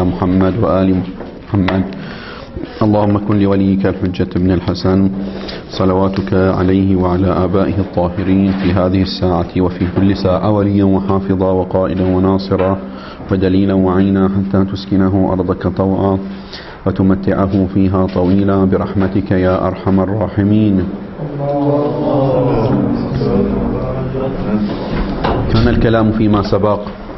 محمد وآل محمد. اللهم كن لوليك الحجة بن الحسن صلواتك عليه وعلى آبائه الطاهرين في هذه الساعة وفي كل ساعة وليا وحافظا وقائدا وناصرا ودليلا وعينا حتى تسكنه أرضك طوعا وتمتعه فيها طويلا برحمتك يا أرحم الراحمين. كان الكلام فيما سبق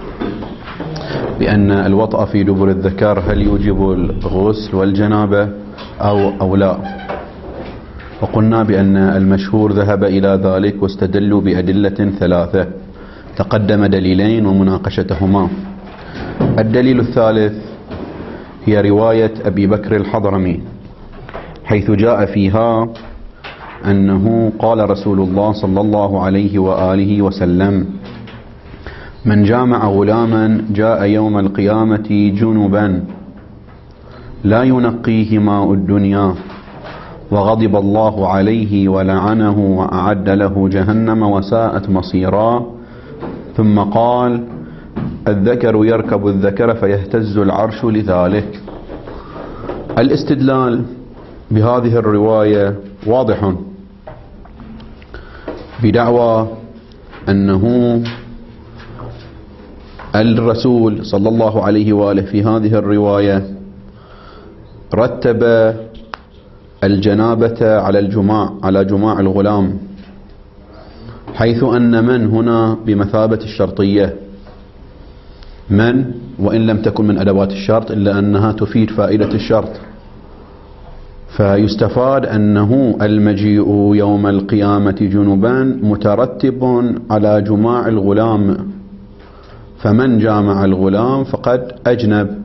بأن الوطأ في دبر الذكر هل يوجب الغسل والجنابة أو لا، وقلنا بأن المشهور ذهب إلى ذلك واستدلوا بأدلة ثلاثة، تقدم دليلين ومناقشتهما. الدليل الثالث هي رواية أبي بكر الحضرمي حيث جاء فيها أنه قال رسول الله صلى الله عليه وآله وسلم: من جامع غلاما جاء يوم القيامة جنبا لا ينقيه ماء الدنيا وغضب الله عليه ولعنه وأعد له جهنم وساءت مصيرا. ثم قال: الذكر يركب الذكر فيهتز العرش لذلك. الاستدلال بهذه الرواية واضح بدعوى أنه الرسول صلى الله عليه وآله في هذه الرواية رتب الجنابة على جماع الغلام، حيث أن من هنا بمثابة الشرطية، من وإن لم تكن من أدوات الشرط إلا أنها تفيد فائدة الشرط، فيستفاد أنه المجيء يوم القيامة جنبا مترتب على جماع الغلام، فمن جامع الغلام فقد أجنب،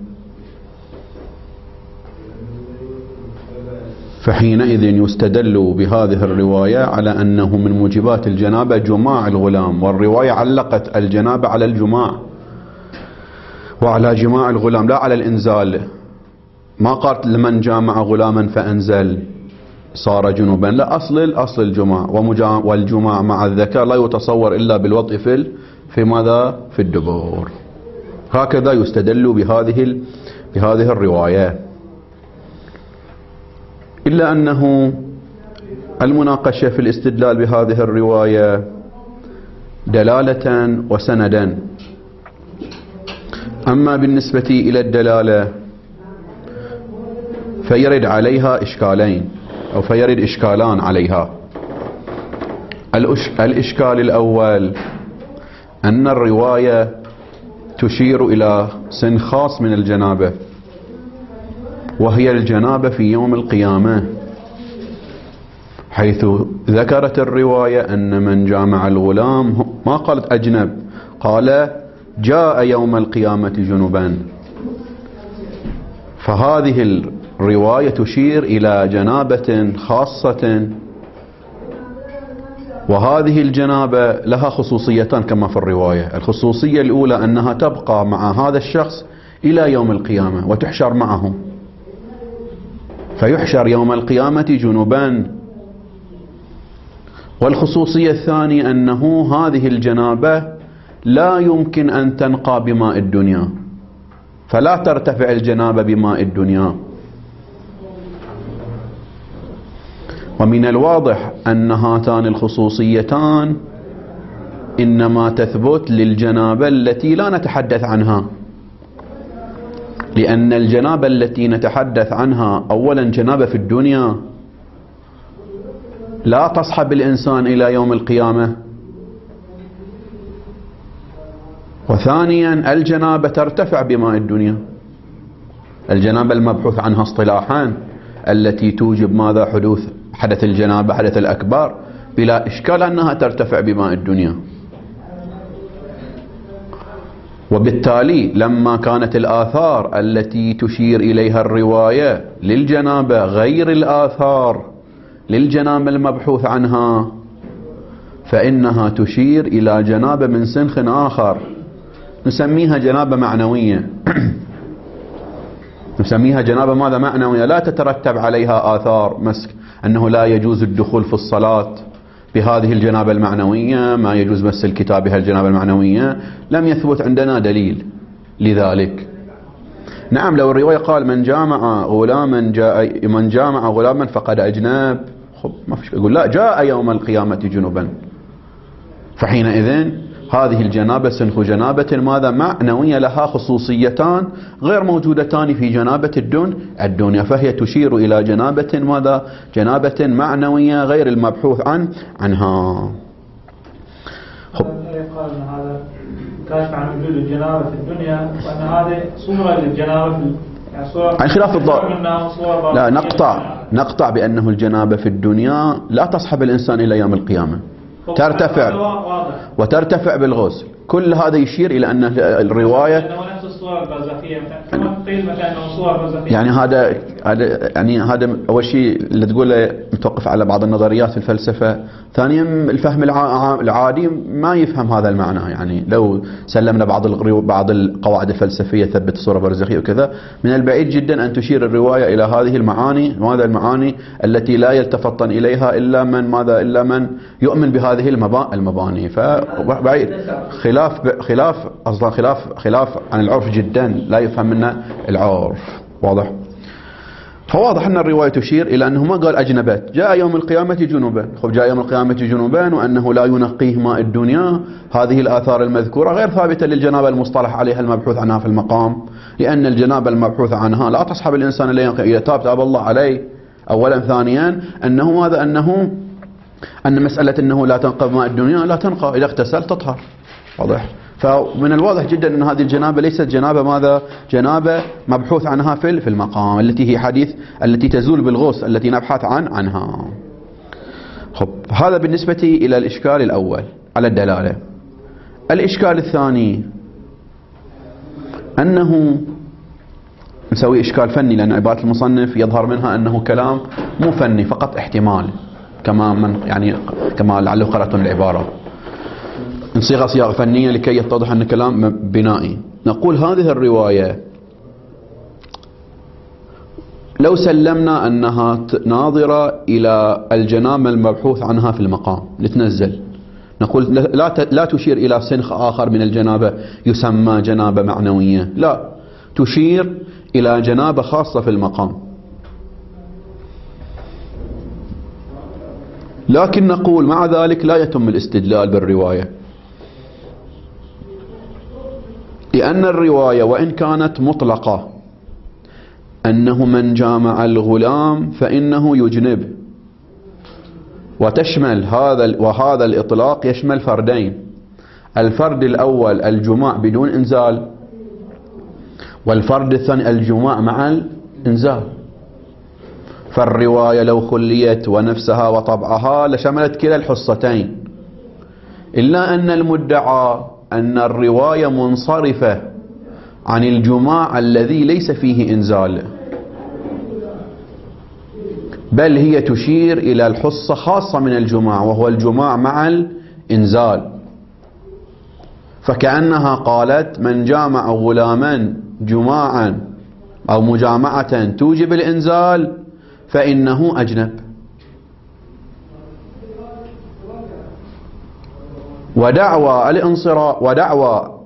فحينئذ يستدل بهذه الرواية على أنه من موجبات الجنابة جماع الغلام، والرواية علقت الجنابة على الجماع وعلى جماع الغلام لا على الإنزال. ما قالت لمن جامع غلاما فأنزل صار جنوبا، لا، أصل الجماع، والجماع مع الذكر لا يتصور إلا بالوطء في ماذا؟ في الدبر. هكذا يستدل بهذه الرواية، إلا أنه المناقشة في الاستدلال بهذه الرواية دلالة وسندا. أما بالنسبة إلى الدلالة فيرد عليها إشكالين أو فيرد إشكالان عليها. الإشكال الأول أن الرواية تشير إلى سن خاص من الجنابة، وهي الجنابة في يوم القيامة، حيث ذكرت الرواية أن من جامع الغلام ما قالت أجنب، قال جاء يوم القيامة جنبا، فهذه الرواية تشير إلى جنابة خاصة، وهذه الجنابة لها خصوصيتان كما في الرواية. الخصوصية الأولى أنها تبقى مع هذا الشخص إلى يوم القيامة وتحشر معه، فيحشر يوم القيامة جنبا. والخصوصية الثانية أنه هذه الجنابة لا يمكن أن تنقى بماء الدنيا، فلا ترتفع الجنابة بماء الدنيا. ومن الواضح أن هاتان الخصوصيتان إنما تثبت للجنابة التي لا نتحدث عنها، لأن الجنابة التي نتحدث عنها أولا جنابة في الدنيا لا تصحب الإنسان إلى يوم القيامة، وثانيا الجنابة ترتفع بماء الدنيا. الجنابة المبحوث عنها اصطلاحا التي توجب ماذا؟ حدث الجنابة، حدث الأكبر، بلا إشكال أنها ترتفع بماء الدنيا. وبالتالي لما كانت الآثار التي تشير إليها الرواية للجنابة غير الآثار للجنابة المبحوث عنها، فإنها تشير إلى جنابة من سنخ آخر نسميها جنابة معنوية. نسميها جنابة ماذا؟ معنوية، لا تترتب عليها آثار مسك أنه لا يجوز الدخول في الصلاة بهذه الجنابة المعنوية، ما يجوز مس الكتاب بها الجنابة المعنوية، لم يثبت عندنا دليل لذلك. نعم لو الرواية قال من جامع غلاما فقد أجنب، خب ما فيش، يقول لا جاء يوم القيامة جنبا، فحينئذ هذه الجنابة سنخ جنابة ماذا معنوية لها خصوصيتان غير موجودتان في جنابة الدنيا، فهي تشير إلى جنابة ماذا جنابة معنوية غير المبحوث عنها. يقال أن هذا كاشف عن وجود الجنابة في الدنيا، وأن هذه صورة للجنابة عن خلاف الضوء. لا نقطع بأنه الجنابة في الدنيا لا تصحب الإنسان إلى يوم القيامة، ترتفع وترتفع بالغسل، كل هذا يشير إلى أن الرواية نفس الصور البرزخية، كما قيل مثلا أنه صور برزخية. يعني هذا أول شيء اللي تقوله متوقف على بعض النظريات في الفلسفة، ثانيا الفهم العادي ما يفهم هذا المعنى. يعني لو سلمنا بعض القواعد الفلسفية تثبت الصورة البرزخية وكذا، من البعيد جدا أن تشير الرواية إلى هذه المعاني، وهذا المعاني التي لا يلتفطن إليها إلا من يؤمن بهذه المباني. فبعيد خلاف عن العرف جدا، لا يفهم منه العرف، واضح. فواضح أن الرواية تشير إلى أنه ما قال أجنبت، جاء يوم القيامة جنوبا، خب جاء يوم القيامة جنوبا، وأنه لا ينقيه ماء الدنيا. هذه الآثار المذكورة غير ثابتة للجنابة المصطلح عليها المبحوث عنها في المقام، لأن الجنابة المبحوث عنها لا تصحب الإنسان إذا تاب الله عليه أولا. ثانيا أن مسألة أنه لا تنقى ماء الدنيا لا تنقى، إذا اغتسل تطهر، واضح. فمن الواضح جدا أن هذه الجنابة ليست جنابة جنابة مبحوث عنها في المقام، التي هي حديث التي تزول بالغسل التي نبحث عنها. خب هذا بالنسبة إلى الإشكال الأول على الدلالة. الإشكال الثاني أنه نسوي إشكال فني، لأن عبارة المصنف يظهر منها أنه كلام مو فني فقط احتمال، كما لعله قرأتم العبارة، نصيغ صياغة فنية لكي يتضح أن كلام بنائي. نقول هذه الرواية لو سلمنا أنها ناظرة إلى الجنابة المبحوث عنها في المقام نتنزل، نقول لا تشير إلى سنخ آخر من الجنابة يسمى جنابة معنوية، لا تشير إلى جنابة خاصة في المقام. لكن نقول مع ذلك لا يتم الاستدلال بالرواية، لأن الرواية وإن كانت مطلقة أنه من جامع الغلام فإنه يجنب، وتشمل وهذا الإطلاق يشمل فردين، الفرد الأول الجماع بدون إنزال، والفرد الثاني الجماع مع الإنزال. فالرواية لو خليت ونفسها وطبعها لشملت كلا الحصتين، إلا أن المدعى أن الرواية منصرفة عن الجماع الذي ليس فيه إنزال، بل هي تشير إلى الحصة خاصة من الجماع وهو الجماع مع الإنزال. فكأنها قالت من جامع غلاما جماعا أو مجامعة توجب الإنزال فإنه أجنب. ودعوى الانصراف ودعوى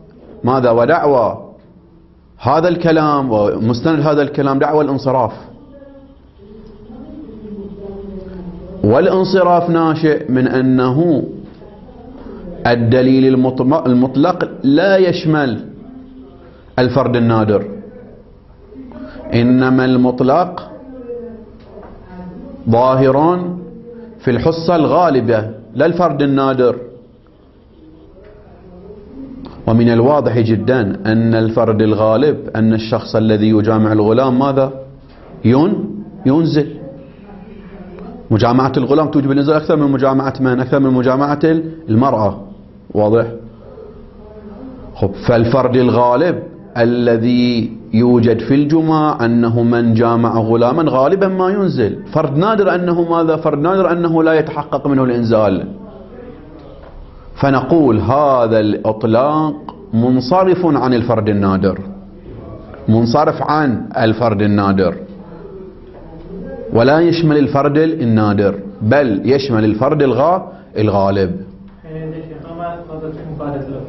هذا الكلام ومستند هذا الكلام دعوى الانصراف، والانصراف ناشئ من أنه الدليل المطلق لا يشمل الفرد النادر، إنما المطلق ظاهر في الحصة الغالبة لا الفرد النادر. ومن الواضح جدا أن الفرد الغالب أن الشخص الذي يجامع الغلام ماذا؟ ينزل. مجامعة الغلام توجب الإنزال أكثر من مجامعة من؟ أكثر من مجامعة المرأة، واضح؟ فالفرد الغالب الذي يوجد في الجماع أنه من جامع غلاما غالبا ما ينزل. فرد نادر أنه ماذا؟ فرد نادر أنه لا يتحقق منه الإنزال. فنقول هذا الإطلاق منصرف عن الفرد النادر، منصرف عن الفرد النادر، ولا يشمل الفرد النادر بل يشمل الفرد الغالب. ما مفادة الإطلاق؟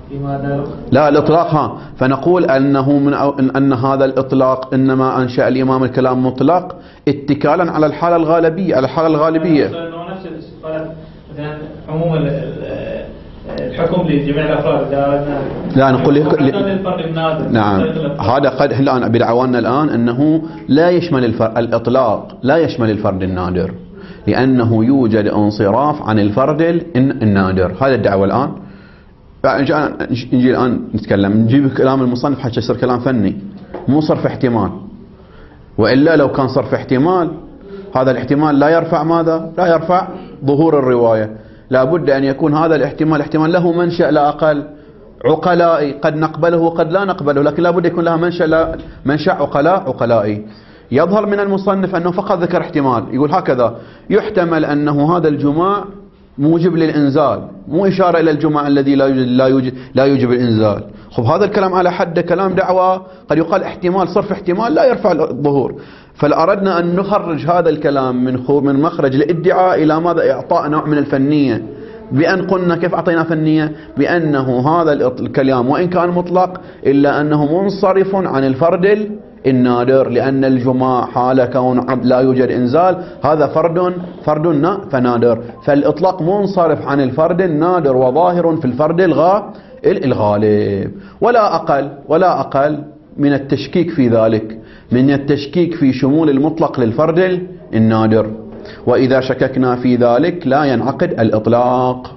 لا الإطلاق فنقول أنه أن هذا الإطلاق إنما أنشأ الإمام الكلام مطلق اتكالا على الحالة الغالبية نفس مثلا عموم الحكم لجميع الأفراد. لا نقول نعم هذا قد الآن بدعوانا الآن أنه لا يشمل الإطلاق لا يشمل الفرد النادر، لأنه يوجد انصراف عن الفرد النادر. هذا الدعوة الآن. نجي الآن نتكلم نجيب كلام المصنف حتى يصير كلام فني مو صرف احتمال، وإلا لو كان صرف احتمال هذا الاحتمال لا يرفع ماذا؟ لا يرفع ظهور الرواية. لا بد أن يكون هذا الاحتمال احتمال له منشأ لا أقل عقلائي، قد نقبله وقد لا نقبله، لكن لا بد يكون لها منشأ عقلائي. يظهر من المصنف أنه فقط ذكر احتمال، يقول هكذا يحتمل أنه هذا الجماع موجب للإنزال، مو إشارة إلى الجماع الذي لا يوجب الإنزال. خب هذا الكلام على حد كلام دعوة، قد يقال احتمال صرف احتمال لا يرفع الظهور. فأردنا أن نخرج هذا الكلام من مخرج الادعاء إلى ماذا؟ إعطاء نوع من الفنية، بأن قلنا كيف أعطينا فنية؟ بأنه هذا الكلام وإن كان مطلق إلا أنه منصرف عن الفرد النادر، لأن الجماع حال كون عبد لا يوجد إنزال هذا فرد فنادر، فالإطلاق منصرف عن الفرد النادر وظاهر في الفرد الغالب، ولا أقل من التشكيك في ذلك، من التشكيك في شمول المطلق للفرد النادر، وإذا شككنا في ذلك لا ينعقد الإطلاق.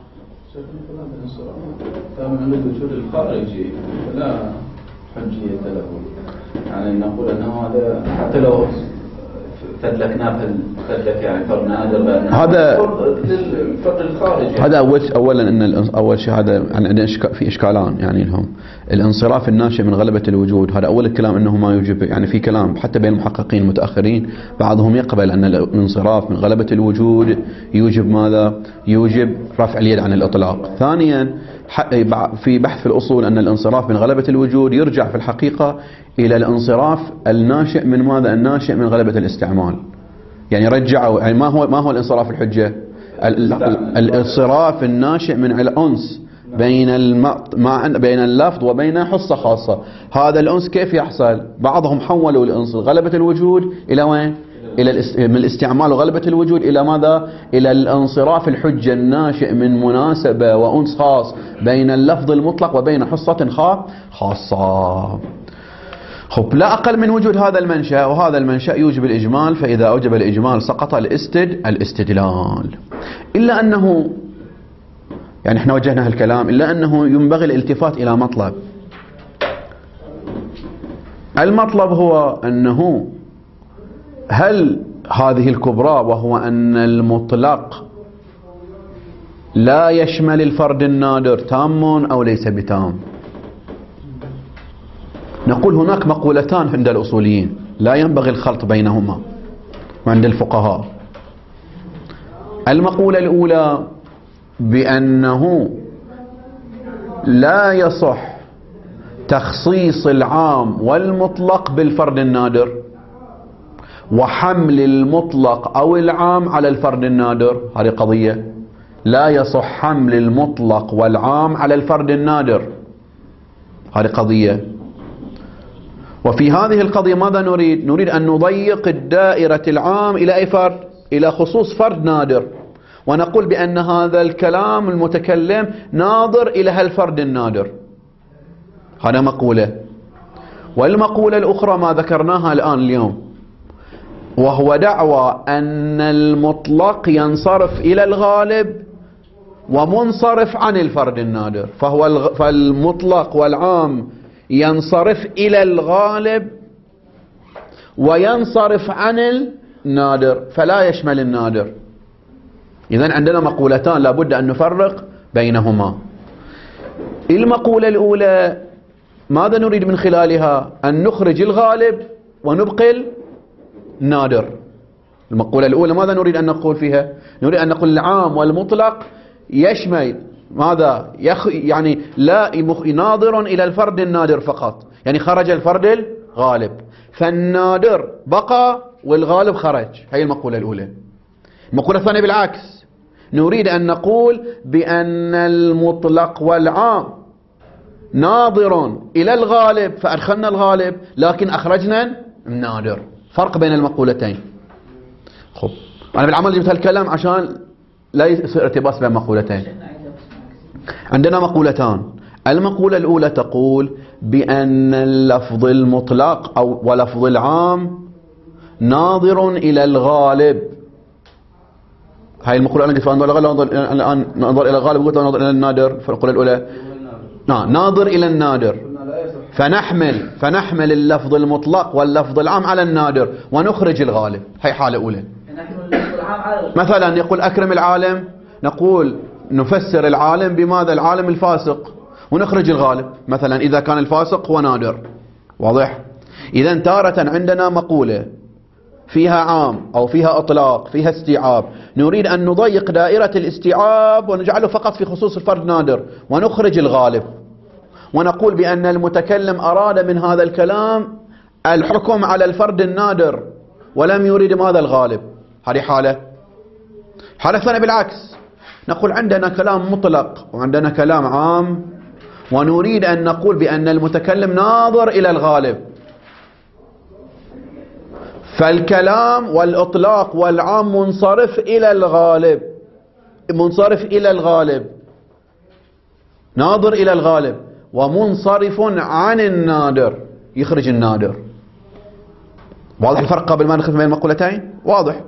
من الوجود الخارجي لا حجية له، يعني نقول أنه هذا حتى لو فدلكناه يعني فرد نادر، هذا الفرد الخارجي. هذا أولا أن أول شيء هذا عندنا في إشكالان يعني لهم. الانصراف الناشئ من غلبة الوجود هذا أول الكلام أنه ما يوجب، يعني في كلام حتى بين المحققين المتأخرين بعضهم يقبل أن الانصراف من غلبة الوجود يوجب ماذا؟ يوجب رفع اليد عن الإطلاق. ثانيا في بحث في الأصول أن الانصراف من غلبة الوجود يرجع في الحقيقة إلى الانصراف الناشئ من ماذا؟ الناشئ من غلبة الاستعمال. يعني رجعوا، يعني ما هو الانصراف الحجة؟ الانصراف الناشئ من الأنس بين اللفظ وبين حصة خاصة. هذا الأنس كيف يحصل؟ بعضهم حولوا الأنس غلبة الوجود إلى وين؟ من الاستعمال وغلبة الوجود إلى ماذا؟ إلى الانصراف الحجة الناشئ من مناسبة وأنس خاص بين اللفظ المطلق وبين حصة خاصة. خب لا أقل من وجود هذا المنشأ، وهذا المنشأ يوجب الإجمال، فإذا أوجب الإجمال سقط الاستدلال. إلا أنه يعني احنا وجهنا هالكلام، إلا أنه ينبغي الالتفات إلى مطلب. المطلب هو أنه هل هذه الكبرى، وهو أن المطلق لا يشمل الفرد النادر تام أو ليس بتام؟ نقول هناك مقولتان عند الأصوليين لا ينبغي الخلط بينهما وعند الفقهاء. المقولة الأولى بأنه لا يصح تخصيص العام والمطلق بالفرد النادر، وحمل المطلق أو العام على الفرد النادر. هذه قضية لا يصح حمل المطلق والعام على الفرد النادر، هذه قضية. وفي هذه القضية ماذا نريد؟ نريد أن نضيق الدائرة العام إلى أي فرد؟ إلى خصوص فرد نادر، ونقول بأن هذا الكلام المتكلم ناظر إلى هالفرد النادر. هذا مقولة. والمقولة الأخرى ما ذكرناها الآن اليوم، وهو دعوى أن المطلق ينصرف إلى الغالب ومنصرف عن الفرد النادر، فالمطلق والعام ينصرف إلى الغالب وينصرف عن النادر، فلا يشمل النادر. إذن عندنا مقولتان لابد أن نفرق بينهما. المقولة الأولى ماذا نريد من خلالها؟ أن نخرج الغالب ونبقي النادر. المقولة الأولى ماذا نريد أن نقول فيها؟ نريد أن نقول العام والمطلق يشمل ماذا؟ يعني لا ناظر إلى الفرد النادر فقط، يعني خرج الفرد الغالب، فالنادر بقى والغالب خرج. هي المقولة الأولى. المقولة الثانية بالعكس، نريد أن نقول بأن المطلق والعام ناظر إلى الغالب فأدخلنا الغالب لكن أخرجنا النادر. فرق بين المقولتين. خب أنا بالعمل جبت هالكلام عشان لا يصير ارتباس بين مقولتين. عندنا مقولتان. المقولة الأولى تقول بأن اللفظ المطلق ولفظ العام ناظر إلى الغالب. هاي المقولة أنا قلت الآن ننظر إلى الغالب، قلت ننظر إلى النادر. في المقولة الأولى ناظر إلى النادر، فنحمل اللفظ المطلق واللفظ العام على النادر ونخرج الغالب. هاي حالة أولى. مثلا يقول أكرم العالم، نقول نفسر العالم بماذا؟ العالم الفاسق، ونخرج الغالب. مثلا إذا كان الفاسق هو نادر. واضح؟ إذا تارة عندنا مقولة فيها عام أو فيها إطلاق فيها استيعاب، نريد أن نضيق دائرة الاستيعاب ونجعله فقط في خصوص الفرد نادر ونخرج الغالب، ونقول بأن المتكلم أراد من هذا الكلام الحكم على الفرد النادر ولم يريد ماذا؟ الغالب. هذه حالة. حالة الثانية بالعكس، نقول عندنا كلام مطلق وعندنا كلام عام ونريد أن نقول بأن المتكلم ناظر إلى الغالب، فالكلام والإطلاق والعام منصرف إلى الغالب، منصرف إلى الغالب، ناظر إلى الغالب، ومنصرف عن النادر، يخرج النادر. واضح الفرق قبل ما ندخل بين المقولتين؟ واضح.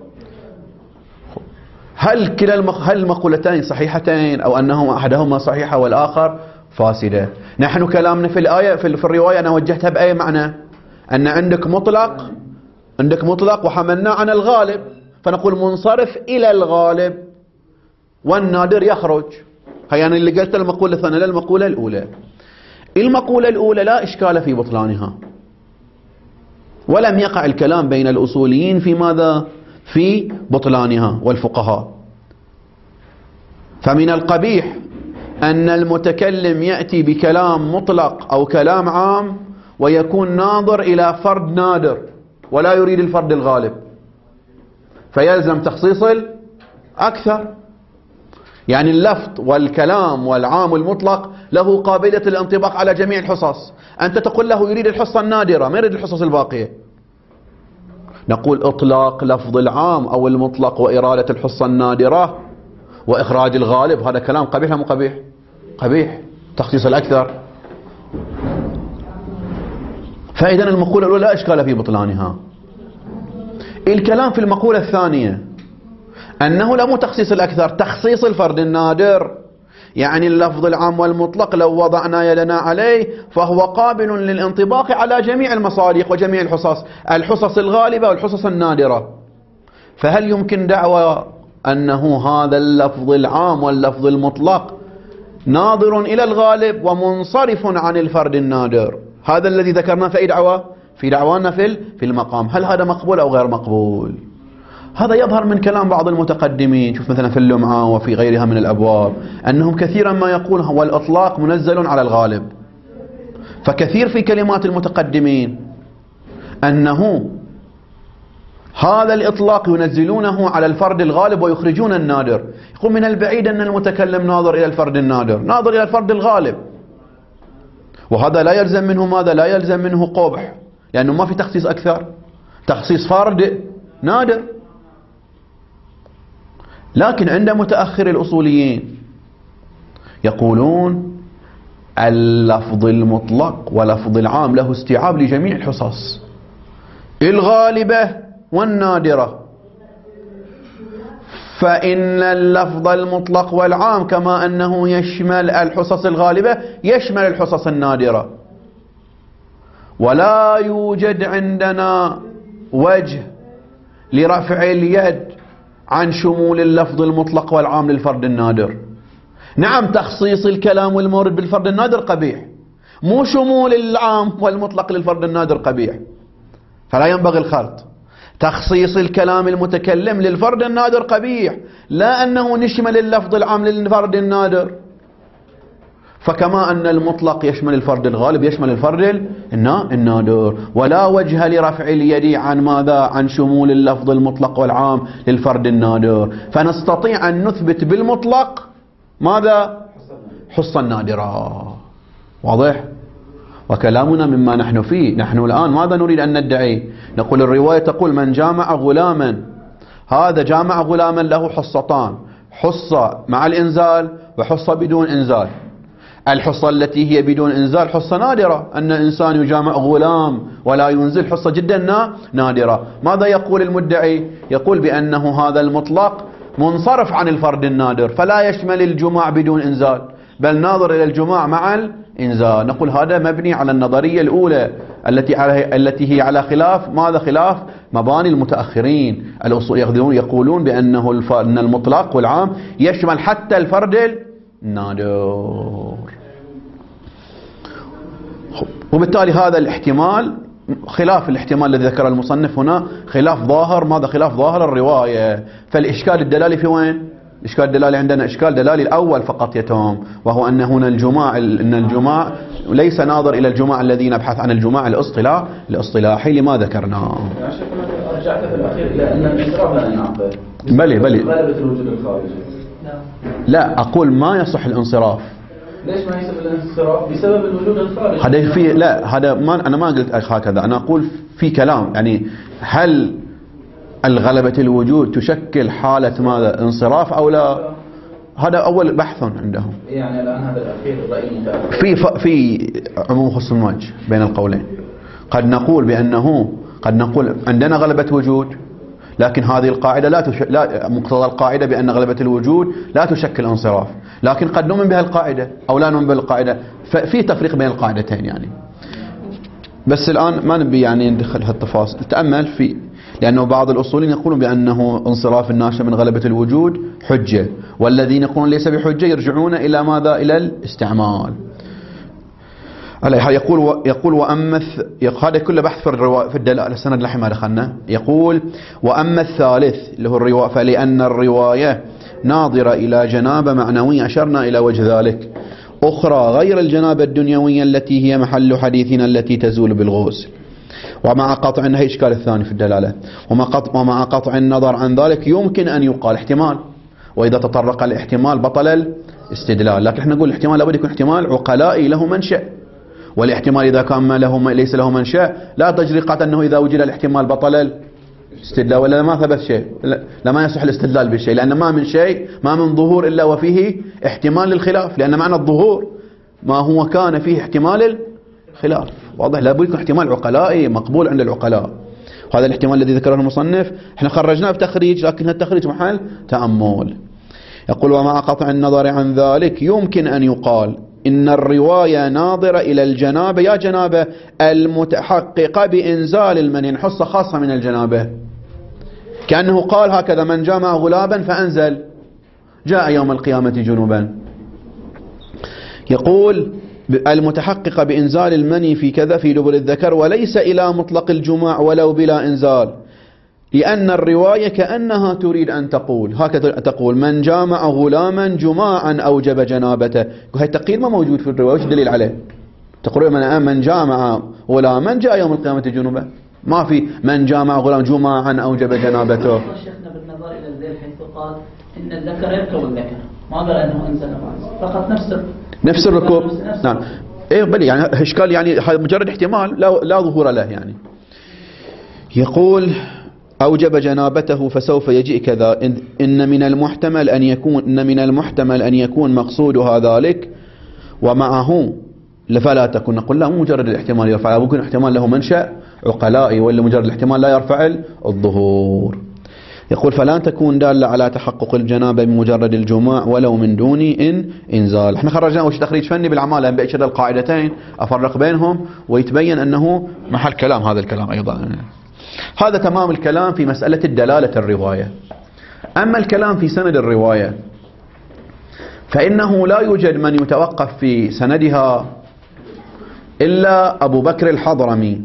هل المقولتين صحيحتين أو أنهما أحدهما صحيحة والآخر فاسدة؟ نحن كلامنا في الآية في الرواية أنا وجهتها بأي معنى؟ أن عندك مطلق وحملنا عن الغالب، فنقول منصرف إلى الغالب والنادر يخرج. هي أنا اللي قلت المقولة الثانية للمقولة الأولى. المقولة الأولى لا إشكال في بطلانها، ولم يقع الكلام بين الأصوليين في ماذا؟ في بطلانها والفقهاء. فمن القبيح أن المتكلم يأتي بكلام مطلق أو كلام عام ويكون ناظر إلى فرد نادر ولا يريد الفرد الغالب، فيلزم تخصيص الأكثر. يعني اللفظ والكلام والعام المطلق له قابلية الانطباق على جميع الحصص. أنت تقول له يريد الحصة النادرة ما يريد الحصص الباقية، نقول إطلاق لفظ العام أو المطلق وإرادة الحصة النادرة وإخراج الغالب هذا كلام قبيح أم قبيح؟ قبيح. تخصيص الأكثر. فإذا المقولة الأولى لا إشكال في بطلانها. الكلام في المقولة الثانية أنه لا مو تخصيص الأكثر، تخصيص الفرد النادر. يعني اللفظ العام والمطلق لو وضعنا يدنا عليه فهو قابل للانطباق على جميع المصادق وجميع الحصص الغالبة والحصص النادرة. فهل يمكن دعوى أنه هذا اللفظ العام واللفظ المطلق ناظر إلى الغالب ومنصرف عن الفرد النادر؟ هذا الذي ذكرناه في دعوانا في المقام. هل هذا مقبول أو غير مقبول؟ هذا يظهر من كلام بعض المتقدمين. شوف مثلا في اللمعة وفي غيرها من الأبواب أنهم كثيرا ما يقول هو الإطلاق منزل على الغالب. فكثير في كلمات المتقدمين أنه هذا الإطلاق ينزلونه على الفرد الغالب ويخرجون النادر. يقول من البعيد أن المتكلم ناظر إلى الفرد النادر، ناظر إلى الفرد الغالب، وهذا لا يلزم منه ماذا؟ لا يلزم منه قبح، لأنه ما في تخصيص أكثر، تخصيص فرد نادر. لكن عند متأخر الأصوليين يقولون اللفظ المطلق ولفظ العام له استيعاب لجميع الحصص الغالبة والنادرة، فإن اللفظ المطلق والعام كما أنه يشمل الحصص الغالبة يشمل الحصص النادرة، ولا يوجد عندنا وجه لرفع اليد عن شمول اللفظ المطلق والعام للفرد النادر. نعم تخصيص الكلام والمورد بالفرد النادر قبيح، مو شمول العام والمطلق للفرد النادر قبيح، فلا ينبغي الخلط. تخصيص الكلام المتكلم للفرد النادر قبيح، لا أنه نشمل اللفظ العام للفرد النادر. فكما أن المطلق يشمل الفرد الغالب يشمل الفرد النادر، ولا وجه لرفع اليد عن ماذا؟ عن شمول اللفظ المطلق والعام للفرد النادر. فنستطيع أن نثبت بالمطلق ماذا؟ حصة النادرة. واضح؟ وكلامنا مما نحن فيه. نحن الآن ماذا نريد أن ندعي؟ نقول الرواية تقول من جامع غلاما، هذا جامع غلاما له حصتان، حصة مع الإنزال وحصة بدون إنزال. الحصة التي هي بدون إنزال حصة نادرة، أن إنسان يجامع غلام ولا ينزل حصة جدا نادرة. ماذا يقول المدعي؟ يقول بأنه هذا المطلق منصرف عن الفرد النادر، فلا يشمل الجماع بدون إنزال، بل ناظر إلى الجماع مع الإنزال. نقول هذا مبني على النظرية الأولى التي هي على خلاف ماذا؟ خلاف مباني المتأخرين. الأصول يقولون بأنه أن المطلق والعام يشمل حتى الفرد النادر. وبالتالي هذا الاحتمال خلاف الاحتمال الذي ذكر المصنف هنا، خلاف ظاهر. ماذا خلاف ظاهر؟ الرواية. فالإشكال الدلالي في وين؟ الإشكال الدلالي عندنا إشكال دلالي الأول فقط يتم، وهو أن هنا الجماع ليس ناظر إلى الجماع الذي نبحث عن الجماع الاصطلاحي لما ذكرناه. رجعت في الأخير إلى أن الإنصراف لا ينعقد. بلي غلبة الوجود الخارجي. لا، أقول ما يصح الانصراف. ليش ما يصح الانصراف؟ بسبب الوجود الخارجي. هذا في لا، هذا ما أنا ما قلت هكذا، أنا أقول في كلام يعني هل الغلبة الوجود تشكل حالة ماذا؟ انصراف أو لا؟ هذا أول بحث عندهم. يعني الآن هذا الأخير الرأي المتأخر في عموم خص الوجه بين القولين. قد نقول بأنه عندنا غلبة وجود، لكن هذه القاعدة لا مقتضى القاعدة بأن غلبة الوجود لا تشكل انصراف، لكن قد نؤمن بها القاعدة أو لا نؤمن بالقاعدة، ففي تفريق بين القاعدتين يعني. بس الآن ما نبي يعني ندخل هالتفاصيل، تأمل في، لأنه بعض الأصوليين يقولون بأنه انصراف الناشئ من غلبة الوجود حجة، والذين يقولون ليس بحجة يرجعون إلى ماذا؟ إلى الاستعمال. يقول وأما هذا كله بحث في الدلالة، السند اللي ما دخلنا. يقول وأما الثالث اللي هو الرواية، فلأن الرواية ناظرة إلى جنابة معنوية، أشرنا إلى وجه ذلك، أخرى غير الجنابة الدنيوية التي هي محل حديثنا التي تزول بالغسل. ومع قطع هي إشكال الثاني في الدلالة، ومع قطع النظر عن ذلك يمكن أن يقال احتمال، وإذا تطرق الاحتمال بطل الاستدلال. لكن احنا نقول الاحتمال لابد يكون احتمال عقلائي له منشأ، والاحتمال إذا كان ما ليس له منشأ لا تجري قطع أنه إذا وجد الاحتمال بطل الاستدلال، ولا ما ثبت شيء، لا ما يصح الاستدلال بالشيء، لأن ما من شيء ما من ظهور إلا وفيه احتمال للخلاف، لأن معنى الظهور ما هو كان فيه احتمال الخلاف. واضح؟ لابد يكون احتمال عقلائي مقبول عند العقلاء، وهذا الاحتمال الذي ذكره المصنف احنا خرجناه بتخريج، لكن التخريج محل تأمل. يقول ومع قطع النظر عن ذلك يمكن أن يقال إن الرواية ناظرة إلى الجنابة، يا جنابة المتحققة بإنزال المني، حصة خاصة من الجنابة، كأنه قال هكذا من جامع غلابا فأنزل جاء يوم القيامة جنوبا. يقول المتحققة بإنزال المني في كذا في دبر الذكر، وليس إلى مطلق الجماع ولو بلا إنزال، لأن الرواية كأنها تريد أن تقول هكذا، تقول من جامع غلاما جماعا أوجب جنابته. هاي التقييد ما موجود في الرواية، وش الدليل عليه؟ تقول من جامع غلاما جاء يوم القيامة جنوبا، ما في من جامع غلام جماعا أوجب جنابته. شيخنا بالنظر إلى الذيل حيث قال إن الذكر يركب الذكر، ما قال أنه أنزل فقط نفس الركوب. نعم إيه بلي، يعني إشكال، يعني مجرد احتمال لا ظهور له يعني. يقول أوجب جنابته فسوف يجيء كذا، إن من المحتمل أن يكون مقصودها ذلك ومعه فلا تكون. نقول لا، مو مجرد الاحتمال يرفع، ممكن احتمال له منشأ عقلائي، ولا مجرد الاحتمال لا يرفع الظهور. يقول فلا تكون دالة على تحقق الجنابة بمجرد الجماع ولو من دون إنزال. احنا خرجنا وش تخريج فني بالعمالة بإشارة القاعدتين أفرق بينهم ويتبين أنه محل كلام هذا الكلام أيضا. هذا تمام الكلام في مسألة الدلالة الرواية. أما الكلام في سند الرواية فإنه لا يوجد من يتوقف في سندها إلا أبو بكر الحضرمي.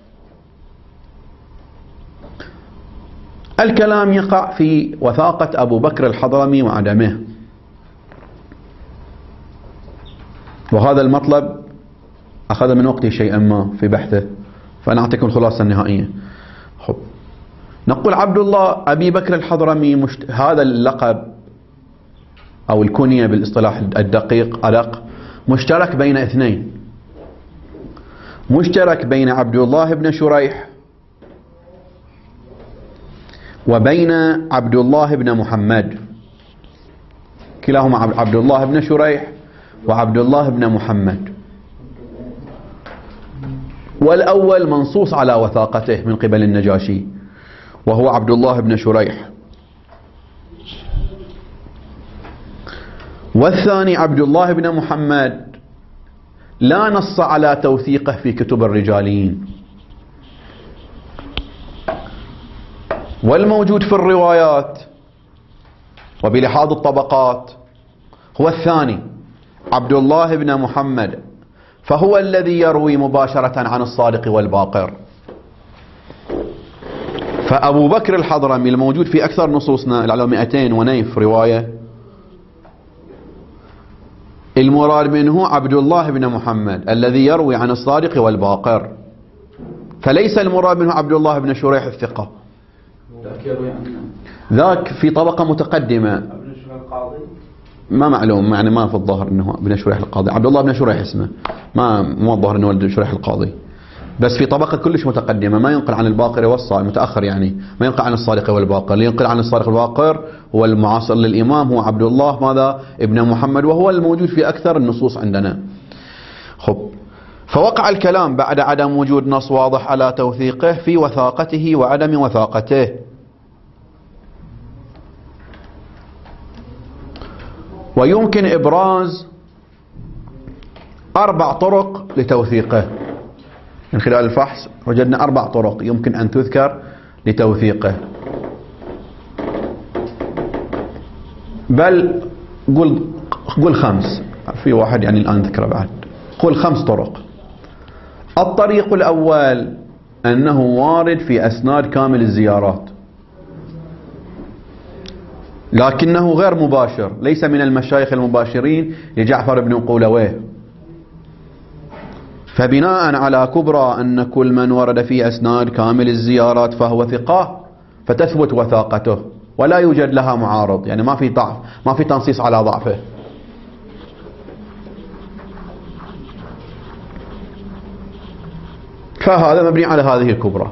الكلام يقع في وثاقة أبو بكر الحضرمي وعدمه، وهذا المطلب أخذ من وقته شيئا ما في بحثه، فأنا أعطيكم الخلاصة النهائية. نقول عبد الله أبي بكر الحضرمي هذا اللقب أو الكنية بالاصطلاح الدقيق أدق مشترك بين اثنين، مشترك بين عبد الله بن شريح وبين عبد الله بن محمد، كلاهما عبد الله بن شريح وعبد الله بن محمد، والأول منصوص على وثاقته من قبل النجاشي وهو عبد الله بن شريح، والثاني عبد الله بن محمد لا نص على توثيقه في كتب الرجاليين، والموجود في الروايات وبلحاظ الطبقات هو الثاني عبد الله بن محمد، فهو الذي يروي مباشرة عن الصادق والباقر. فأبو بكر الحضرمي الموجود في أكثر نصوصنا على 200 ونيف رواية، المراد منه عبد الله بن محمد الذي يروي عن الصادق والباقر، فليس المراد منه عبد الله بن شريح الثقة، ذاك في طبقة متقدمة ما معلوم، يعني ما في الظاهر انه ابن شريح القاضي، عبد الله بن شريح اسمه، مو الظاهر انه ابن شريح القاضي، بس في طبقة كلش متقدمة، ما ينقل عن الباقر والصادق، متأخر يعني، ما ينقل عن الصادق والباقر. اللي ينقل عن الصادق والباقر هو المعاصر للإمام، هو عبد الله ماذا ابن محمد، وهو الموجود في أكثر النصوص عندنا. خب، فوقع الكلام بعد عدم وجود نص واضح على توثيقه في وثاقته وعدم وثاقته. ويمكن إبراز 4 طرق لتوثيقه. من خلال الفحص وجدنا 4 طرق يمكن أن تذكر لتوثيقه، بل قل 5، في واحد يعني الآن ذكره بعد، قل 5 طرق. الطريق الأول أنه وارد في أسناد كامل الزيارات، لكنه غير مباشر، ليس من المشايخ المباشرين لجعفر بن قولويه، فبناء على كبرى أن كل من ورد في أسناد كامل الزيارات فهو ثقة، فتثبت وثاقته ولا يوجد لها معارض، يعني ما في ضعف، ما في تنصيص على ضعفه. فهذا مبني على هذه الكبرى.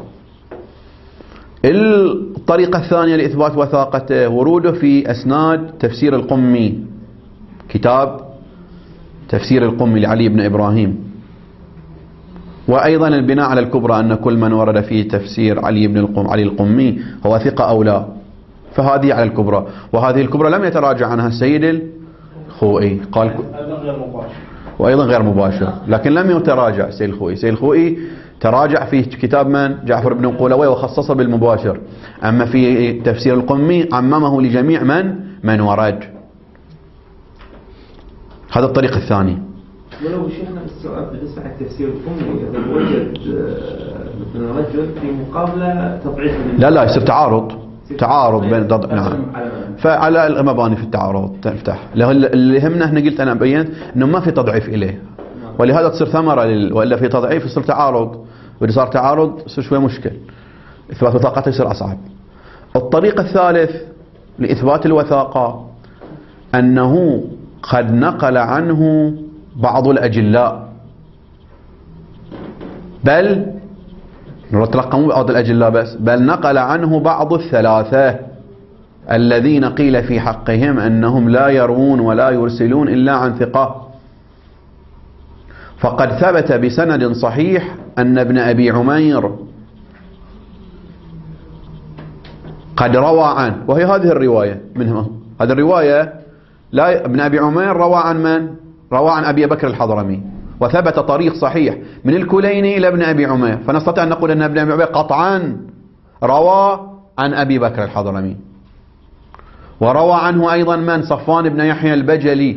الطريقة الثانية لإثبات وثاقته وروده في أسناد تفسير القمي، كتاب تفسير القمي لعلي بن إبراهيم، وأيضا البناء على الكبرى أن كل من ورد في تفسير علي القمي هو ثقة أو لا، فهذه على الكبرى. وهذه الكبرى لم يتراجع عنها السيد الخوئي، قال وأيضا غير مباشر، لكن لم يتراجع السيد الخوئي. السيد الخوئي تراجع في كتاب من؟ جعفر بن قولويه، وخصصه بالمباشر. أما في تفسير القمي عممه لجميع من ورد. هذا الطريق الثاني. ولو شيخنا السؤال بالنسبة للتفسير القمي، إذا وجد مثل رجل في مقابلة تضعيف، لا يصير تعارض بين نعم، فعلى المباني في التعارض تفتح. اللي يهمنا احنا قلت انا بينت انه ما في تضعيف اليه، ولهذا تصير ثمره والا في تضعيف يصير تعارض، واذا صار تعارض يصير شويه مشكل، اثبات وثاقته يصير اصعب. الطريق الثالث لاثبات الوثاقه انه قد نقل عنه بعض الاجلاء، بل نتلقى مو بعض الأجلاء بس، بل نقل عنه بعض الثلاثة الذين قيل في حقهم أنهم لا يروون ولا يرسلون إلا عن ثقة. فقد ثبت بسند صحيح أن ابن أبي عمير قد روى عنه، وهي هذه الرواية منهم. هذه الرواية لا ابن أبي عمير روى عن من؟ روى عن أبي بكر الحضرمي، وثبت طريق صحيح من الكليني إلى ابن أبي عمير، فنستطيع أن نقول أن ابن أبي عمير قطعا روى عن أبي بكر الحضرمي. وروى عنه أيضا من؟ صفوان بن يحيى البجلي.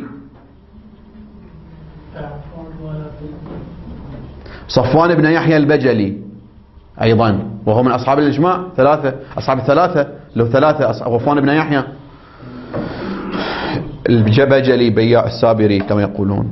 صفوان بن يحيى البجلي أيضا، وهو من أصحاب الإجماع، أصحاب الثلاثة، له 3، صفوان بن يحيى البجلي بياع السابري كما يقولون.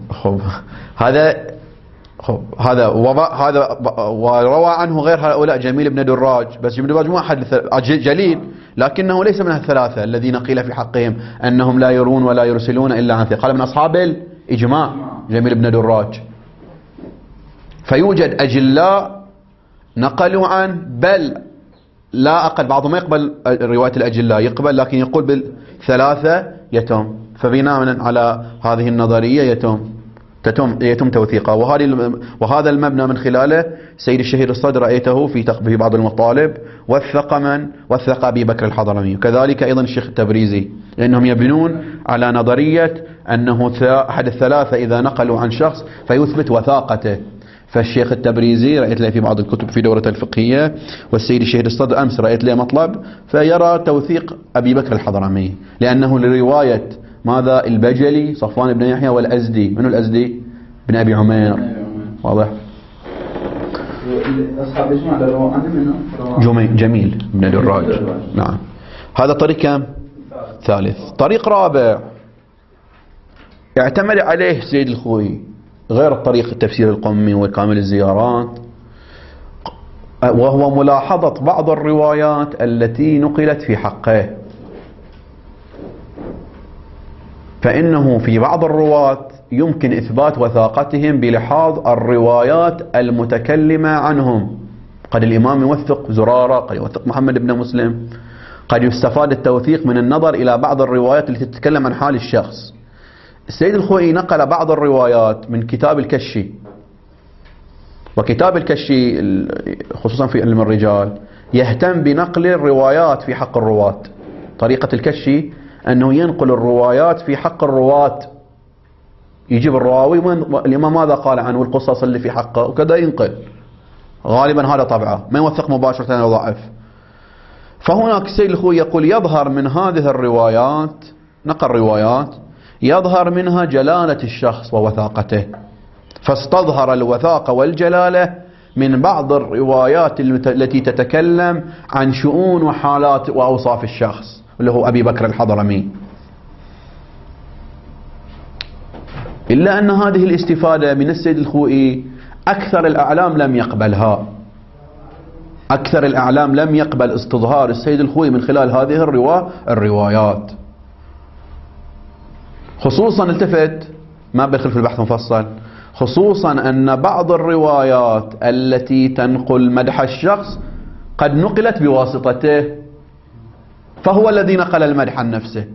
هذا وروى عنه غير هؤلاء جميل بن دراج، بس جميل بن دراج مو أحد جليل، لكنه ليس من الثلاثة الذين قيل في حقهم أنهم لا يرون ولا يرسلون إلا عن ثقة، قال من أصحاب الإجماع جميل بن دراج. فيوجد أجلاء نقلوا عن، بل لا أقل، بعضهم ما يقبل رواية الأجلاء، يقبل لكن يقول بالثلاثة يتم. فبناء على هذه النظرية يتم توثيقه. وهذا المبنى من خلاله سيد الشهيد الصدر رأيته في بعض المطالب وثق أبي بكر الحضرمي، وكذلك أيضا الشيخ التبريزي، لأنهم يبنون على نظرية أنه أحد الثلاثة إذا نقلوا عن شخص فيثبت وثاقته. فالشيخ التبريزي رأيت له في بعض الكتب في دورة الفقهية، والسيد الشهيد الصدر أمس رأيت له مطلب فيرى توثيق أبي بكر الحضرمي، لأنه لرواية ماذا البجلي صفوان بن يحيى والأزدي. منو الأزدي؟ بن أبي عمير. واضح؟ أصحاب الإجماع لو عنه منه جميل بن دراج. نعم. هذا طريق كم؟ ثالث. طريق رابع اعتمد عليه سيد الخوئي غير الطريق التفسير القمي وكامل الزيارات، وهو ملاحظة بعض الروايات التي نقلت في حقه. فإنه في بعض الرواة يمكن إثبات وثاقتهم بلحاظ الروايات المتكلمة عنهم. قد الإمام يوثق زرارة، قد يوثق محمد بن مسلم، قد يستفاد التوثيق من النظر إلى بعض الروايات التي تتكلم عن حال الشخص. السيد الخوئي نقل بعض الروايات من كتاب الكشي، وكتاب الكشي خصوصا في علم الرجال يهتم بنقل الروايات في حق الرواة. طريقة الكشي أنه ينقل الروايات في حق الرواة، يجيب الراوي الإمام ماذا قال عنه والقصص اللي في حقه وكذا ينقل. غالبا هذا طبعه، ما يوثق مباشرة يضعف. فهناك السيد الخوئي يقول يظهر من هذه الروايات، نقل روايات يظهر منها جلالة الشخص ووثاقته، فاستظهر الوثاقة والجلالة من بعض الروايات التي تتكلم عن شؤون وحالات وأوصاف الشخص اللي هو أبي بكر الحضرمي. إلا أن هذه الاستفادة من السيد الخوئي أكثر الأعلام لم يقبلها. أكثر الأعلام لم يقبل استظهار السيد الخوئي من خلال هذه الروايات. خصوصا التفت، ما بدخل في البحث مفصل، خصوصا أن بعض الروايات التي تنقل مدح الشخص قد نقلت بواسطته، فهو الذي نقل المدح عن نفسه.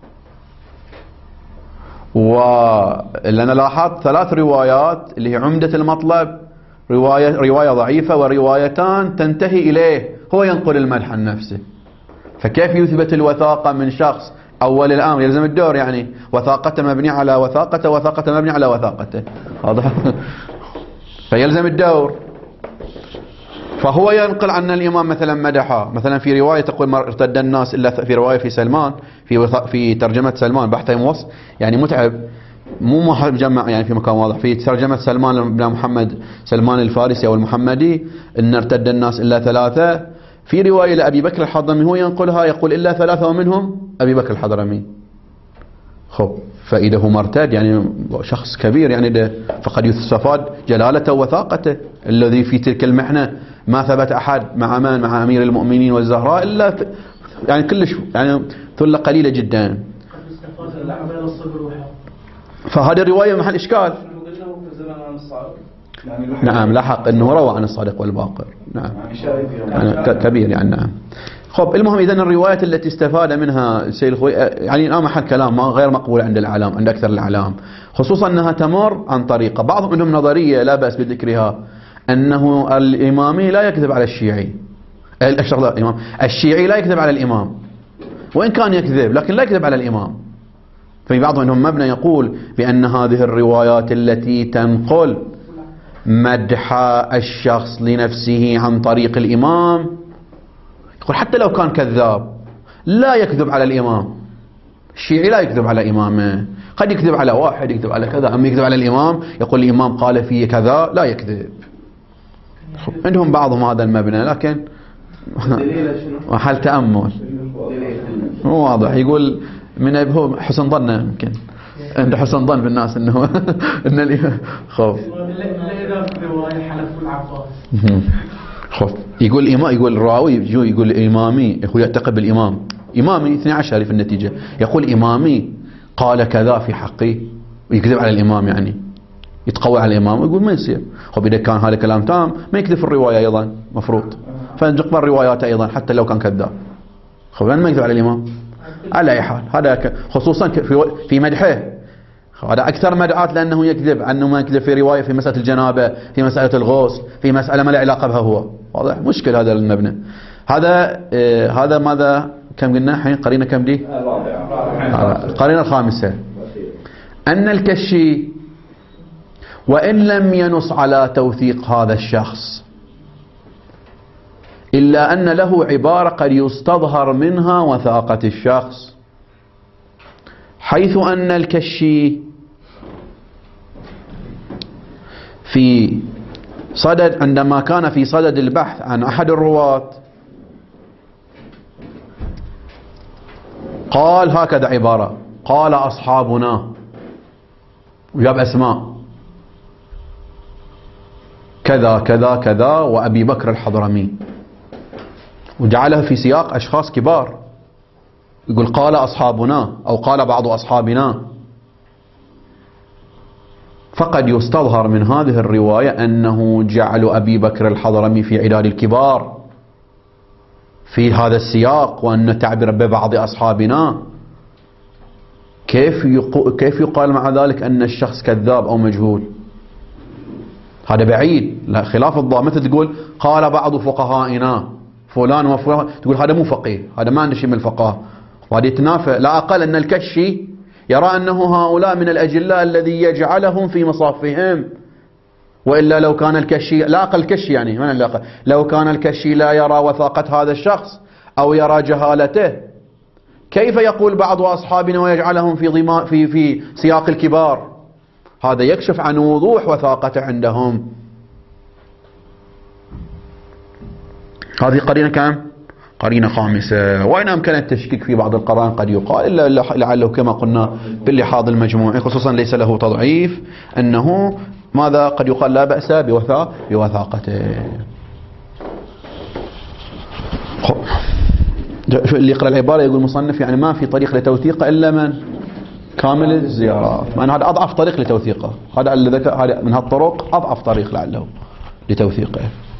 ولأنا لاحظت 3 روايات اللي هي عمدة المطلب، رواية ضعيفة وروايتان تنتهي إليه، هو ينقل المدح عن نفسه. فكيف يثبت الوثاقة من شخص أول الأمر يلزم الدور، يعني وثاقته مبني على وثاقته، وثاقته مبني على وثاقته، واضح؟ فيلزم الدور. فهو ينقل عن الإمام مثلا مدحه، مثلا في رواية تقول ما ارتد الناس إلا في رواية في سلمان، في ترجمة سلمان بحث يعني متعب، مو مجمع يعني في مكان واضح. في ترجمة سلمان بن محمد سلمان الفارسي أو المحمدي إن ارتد الناس إلا 3. في رواية لأبي بكر الحضرمي هو ينقلها يقول إلا 3 ومنهم أبي بكر الحضرمي. فإذا هو مرتد يعني شخص كبير يعني ده، فقد يستفاد جلالته وثاقته. الذي في تلك المحنة ما ثبت أحد مع أمير المؤمنين والزهراء إلا يعني كلش يعني ثلة قليلة جدا. فهذه الرواية محل إشكال. نعم لاحق أنه روى عن الصادق والباقر. نعم يعني كبير يعني. نعم. المهم إذن الروايات التي استفاد منها السيد الخوئي يعني الآن محل كلام غير مقبول عند الأعلام، عند أكثر الأعلام، خصوصا أنها تمر عن طريقة. بعضهم عندهم نظرية لا بأس بذكرها، أنه الإمامي لا يكذب على الشيعي، الشيعي لا يكذب على الإمام، وإن كان يكذب لكن لا يكذب على الإمام. في بعضهم عندهم مبنى يقول بأن هذه الروايات التي تنقل مدح الشخص لنفسه عن طريق الإمام، يقول حتى لو كان كذاب لا يكذب على الإمام. الشيعي لا يكذب على إمامه، قد يكذب على واحد، يكذب على كذا، أما يكذب على الإمام يقول الإمام قال فيه كذا، لا يكذب. عندهم بعضهم هذا المبنى، لكن محل تأمل مو واضح. يقول من هو حسن ظنه، يمكن عنده حسن ظن بالناس انه ان خوف يقول الإمام، يقول الراوي يقول الإمامي هو يعتقد بالإمام، إمامي 12 في النتيجة، يقول إمامي قال كذا في حقي ويكذب على الإمام يعني. يتقوى على الإمام يقول ما يصير. خب إذا كان هذا كلام تام ما يكذب في الرواية أيضا مفروض، فنقبل الروايات أيضا حتى لو كان كذاب. خب ما يكذب على الإمام على أي حال. هذا خصوصا في مدحه، هذا أكثر مدعاة لأنه يكذب، أنه ما يكذب في رواية في مسألة الجنابة، في مسألة الغسل، في مسألة ما له علاقة بها هو. واضح مشكل هذا المبنى. هذا ماذا كم قلنا الحين؟ قرينة كم دي؟ القرينة الخامسة أن الكشي وإن لم ينص على توثيق هذا الشخص إلا أن له عبارة قد يستظهر منها وثاقة الشخص، حيث أن الكشي في صدد عندما كان في صدد البحث عن أحد الرواة قال هكذا عبارة: قال أصحابنا، وجاب أسماء كذا كذا كذا وأبي بكر الحضرمي، وجعلها في سياق أشخاص كبار، يقول قال أصحابنا أو قال بعض أصحابنا. فقد يستظهر من هذه الرواية أنه جعل أبي بكر الحضرمي في عداد الكبار في هذا السياق، وأن تعبير ببعض أصحابنا كيف يقال مع ذلك أن الشخص كذاب أو مجهول؟ هذا بعيد، لا خلاف الضابط. مثل تقول قال بعض فقهائنا فلان وفلان، تقول هذا مو فقيه، هذا ما عنده شيء من الفقهاء، وهذا يتنافى. لا أقل أن الكشي يرى أنه هؤلاء من الأجلاء الذي يجعلهم في مصافهم، وإلا لو كان الكشي لا أقل الكشي يعني من الأقل لو كان الكشي لا يرى وثاقة هذا الشخص أو يرى جهالته، كيف يقول بعض أصحابنا ويجعلهم في سياق الكبار؟ هذا يكشف عن وضوح وثاقته عندهم. هذه قرينة كم؟ قرينة خامسة. وإن أمكن التشكيك في بعض القرائن قد يقال، إلا لعله كما قلنا باللحاظ المجموعي خصوصا ليس له تضعيف، أنه ماذا قد يقال لا بأس بوثاقته. اللي يقرأ العبارة يقول المصنف يعني ما في طريق لتوثيقه إلا من كامل الزيارات، معنى هذا أضعف طريق لتوثيقه، هذا اللي ذكر هذا من هالطرق أضعف طريق لعله لتوثيقه.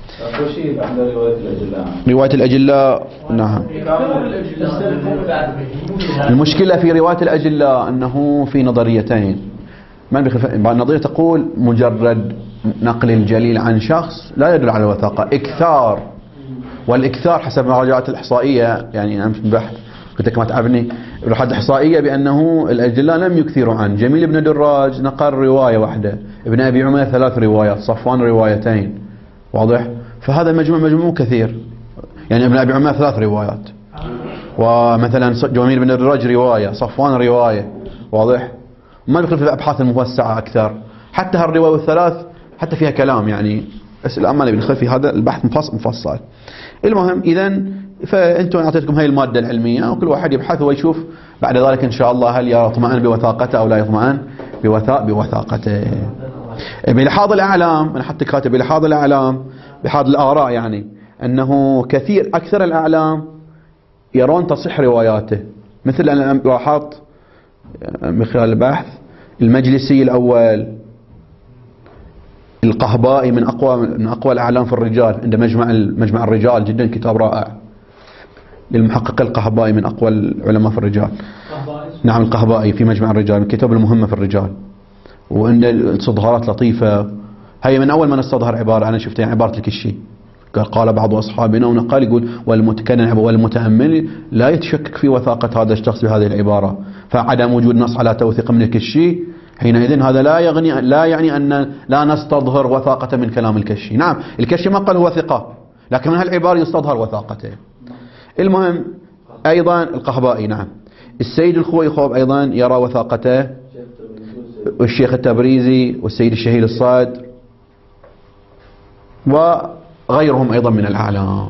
رواية الأجلاء نعم. المشكلة في رواية الأجلاء أنه في نظريتين. النظرية تقول مجرد نقل الجليل عن شخص لا يدل على الوثاقة، إكثار، والإكثار حسب مراجعات الإحصائية، يعني أمس بحث قلت لك ما تعبني بحث إحصائية بأنه الأجلاء لم يكثروا عن جميل بن دراج نقل رواية واحدة، ابن أبي عمير 3 روايات، صفوان روايتين. واضح؟ فهذا مجموع كثير، يعني ابن أبي عمير 3 روايات، ومثلا جميل بن دراج رواية، صفوان رواية. واضح؟ ما ندخل في الأبحاث الموسعة أكثر، حتى هالرواية والثلاث حتى فيها كلام، يعني بس الآن ما نبي ندخل في هذا البحث مفصل. المهم إذن فأنتم أعطيتكم هاي المادة العلمية، وكل واحد يبحث ويشوف بعد ذلك إن شاء الله هل يطمئن بوثاقته أو لا يطمئن بوثاقته. بلحاظ الأعلام، أنا حتى كاتب بلحاظ الأعلام بلحاظ الآراء، يعني أنه أكثر الأعلام يرون تصح رواياته، مثل أنا لاحظت من خلال البحث المجلسي الأول، القهبائي من أقوى الأعلام في الرجال، عند مجمع الرجال، جدا كتاب رائع للمحقق القهبائي، من أقوى العلماء في الرجال. نعم القهبائي في مجمع الرجال، من الكتب المهمة في الرجال، وعند استظهارات لطيفة. هي من أول من استظهر عبارة أنا شفتها، عبارة الكشي، قال بعض أصحابنا، ونقال يقول والمتكلم والمتأمل لا يتشكك في وثاقة هذا الشخص بهذه العبارة، فعدم وجود نص على توثيق من الكشي حينئذ هذا لا يعني أن لا نستظهر وثاقة من كلام الكشي. نعم الكشي ما قال هو ثقة، لكن من هالعبارة يستظهر وثاقته. المهم أيضا القهبائي، نعم السيد الخويخوب أيضا يرى وثاقته، والشيخ التبريزي والسيد الشهيد الصادر وغيرهم أيضا من الأعلام.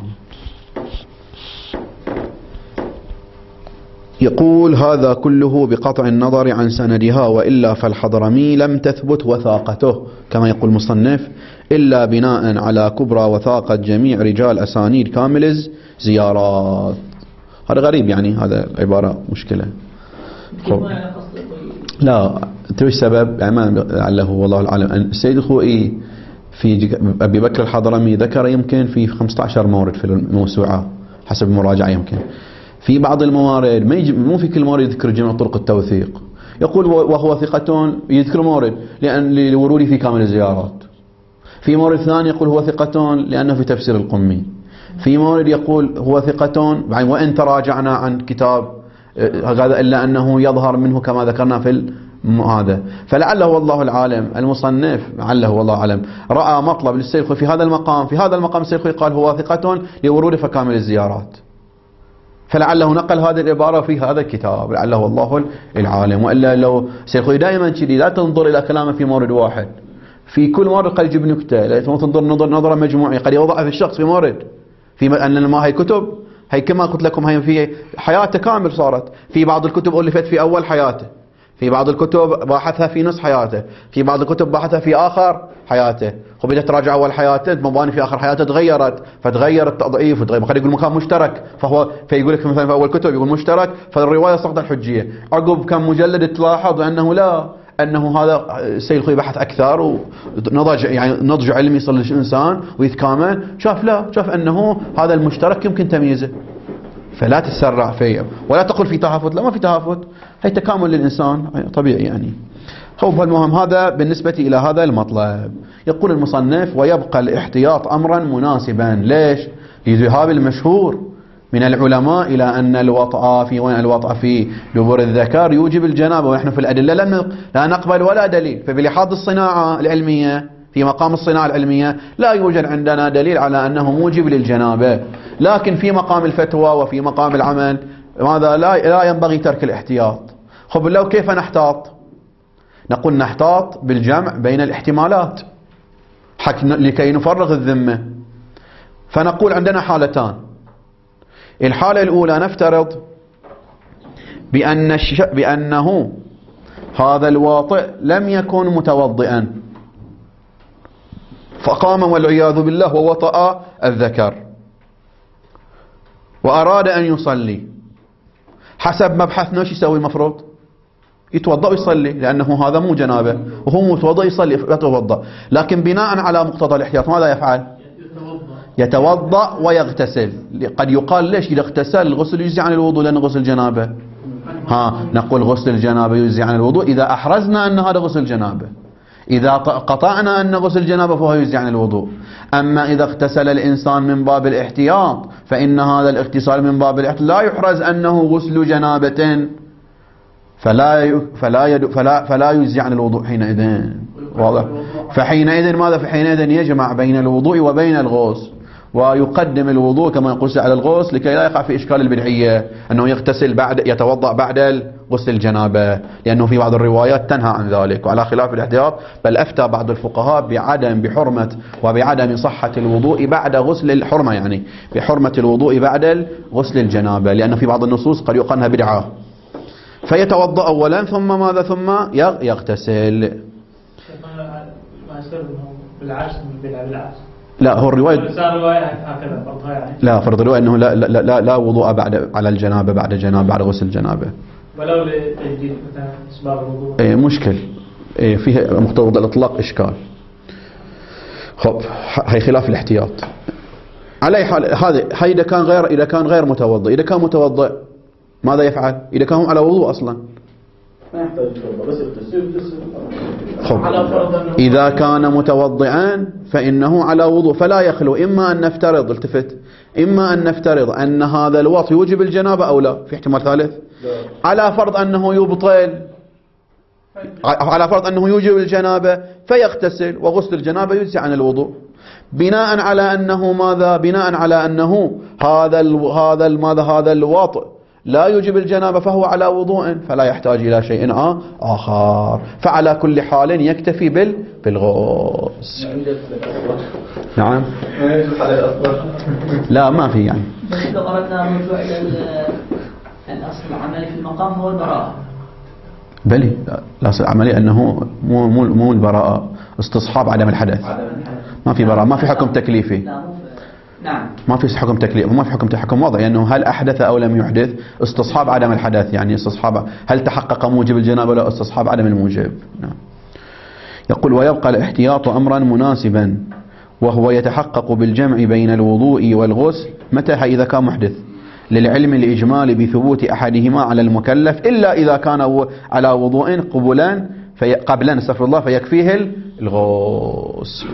يقول هذا كله بقطع النظر عن سندها، وإلا فالحضرمي لم تثبت وثاقته كما يقول المصنف إلا بناء على كبرى وثاقة جميع رجال أسانيد كامل زيارات. هذا غريب، يعني هذا عبارة مشكلة. لا تدري السبب؟ يعني ما لعله والله العالم. السيد الخوئي في أبي بكر الحضرمي ذكر يمكن في 15 مورد في الموسوعة حسب المراجعة، يمكن في بعض الموارد مو في كل مورد يذكر جميع طرق التوثيق، يقول وهو ثقة، يذكر مورد لورود في كامل الزيارات، في مورد ثاني يقول هو ثقة لأنه في تفسير القمي، في مورد يقول هو ثقة وإن تراجعنا عن كتاب هذا إلا أنه يظهر منه كما ذكرنا في هذا. فلعله والله العالم المصنف لعله والله العالم رأى مطلب للسيد الخوئي في هذا المقام. في هذا المقام السيد الخوئي قال هو ثقة لورود في كامل الزيارات، فلعله نقل هذه العبارة في هذا الكتاب، لعله والله العالم. وإلا لو السيد الخوئي دائما كذي لا تنظر إلى كلامه في مورد واحد، في كل مورد قد يجيب نكتة، لا تنظر نظرة مجموعية، قد يوضع في الشخص في مورد في أن ما هي كتب هي كما قلت لكم هي في حياته كامل صارت، في بعض الكتب ألفت في أول حياته، في بعض الكتب باحثها في نص حياته، في بعض الكتب باحثها في آخر حياته. وبدأ تراجع أول حياته مباني في آخر حياته تغيرت، فتغير التضعيف وتغير، قد يقول مكان مشترك فيقول لك مثلا في أول كتب يقول مشترك فالرواية سقط الحجية. عقب كم مجلد تلاحظ أنه لا، أنه هذا السيد الخوئي بحث أكثر ونضج يعني نضج علمي يصل للإنسان ويتكامل، شاف لا، شاف أنه هذا المشترك يمكن تمييزه. فلا تتسرع فيه ولا تقول في تهافت، لا ما في تهافت، هي تكامل للإنسان طبيعي يعني. هو المهم هذا بالنسبة إلى هذا المطلب. يقول المصنف ويبقى الاحتياط أمرا مناسبا. ليش؟ لذهاب المشهور من العلماء إلى أن الوطأ في وين الوطأ في دبر الذكر يوجب الجنابة، ونحن في الأدلة لا نقبل ولا دليل. فبلحاظ الصناعة العلمية في مقام الصناعة العلمية لا يوجد عندنا دليل على أنه موجب للجنابة، لكن في مقام الفتوى وفي مقام العمل ماذا لا ينبغي ترك الاحتياط. خب لو كيف نحتاط؟ نقول نحتاط بالجمع بين الاحتمالات لكي نفرغ الذمة. فنقول عندنا حالتان. الحالة الأولى نفترض بأنه هذا الواطئ لم يكن متوضئا فقام والعياذ بالله ووطأ الذكر وأراد أن يصلي. حسب مبحثنا شو يسوي؟ المفروض يتوضأ ويصلي، لأنه هذا مو جنابه وهو متوضأ يصلي يتوضأ. لكن بناء على مقتضى الاحتياط ماذا يفعل؟ يتوضأ ويغتسل. قد يقال ليش إذا اغتسل الغسل يجزي عن الوضوء لأنه غسل جنابه؟ نقول غسل الجنابه يجزي عن الوضوء إذا أحرزنا أن هذا غسل جنابه، إذا قطعنا أن غسل جنابه فهو يجزي عن الوضوء. أما إذا اغتسل الإنسان من باب الاحتياط فإن هذا الاغتسال من باب الاحتياط لا يحرز أنه غسل جنابة، فلا يجزي عن الوضوء حينئذ. واضح؟ فحينئذ ماذا؟ فحينئذ يجمع بين الوضوء وبين الغسل، ويقدم الوضوء كما يقول على الغسل لكي لا يقع في إشكال البدعية أنه يتوضأ بعد غسل الجنابة، لأنه في بعض الروايات تنهى عن ذلك وعلى خلاف الاحتياط. بل أفتى بعض الفقهاء بحرمة وبعدم صحة الوضوء بعد غسل الحرمة، يعني بحرمة الوضوء بعد غسل الجنابة، لأن في بعض النصوص قد يقال بدعة. فيتوضأ أولا ثم ماذا؟ ثم يغتسل. ما يصير بالعكس من البدعة، بالعكس. لا هو الرواية هكذا فرضها يعني. لا فرض الرواية أنه لا وضوء على الجنابة بعد غسل الجنابة. ولو لتجديد مثلا اسباب الوضوء. مشكل. فيه مقتضى الإطلاق إشكال. خب هي خلاف الاحتياط. على أي حال هذا إذا كان غير متوضئ. إذا كان متوضئ ماذا يفعل؟ إذا كان على وضوء أصلا ما يحتاج يتوضأ، بس يغتسل. خب إذا كان متوضئا فإنه على وضوء، فلا يخلو. إما أن نفترض إما أن نفترض أن هذا الوضوء يوجب الجنابة أو لا، في احتمال ثالث. على فرض أنه يبطل، على فرض أنه يوجب الجنابة فيغتسل وغسل الجنابة يجزي عن الوضوء. بناء على أنه ماذا؟ بناء على أنه هذا الوضوء لا يوجب الجنابة فهو على وضوء فلا يحتاج إلى شيء آخر. فعلى كل حال يكتفي بالغسل. نعم. لا ما في يعني. بس لو أردنا الرجوع إلى الأصل العملي في المقام هو البراءة. بلي الأصل العملي أنه مو البراءة، استصحاب عدم الحدث. ما في براءة، ما في حكم تكليفي. نعم. ما في حكم تكليف وما في حكم حكم وضعي، انه هل احدث او لم يحدث، استصحاب عدم الحدث، يعني استصحاب هل تحقق موجب الجنابه ولا استصحاب عدم الموجب. نعم. يقول ويبقى الاحتياط امرا مناسبا وهو يتحقق بالجمع بين الوضوء والغسل متى؟ اذا كان محدث، للعلم الإجمالي بثبوت أحدهما على المكلف إلا إذا كان على وضوء قبلا استغفر الله فيكفيه الغسل.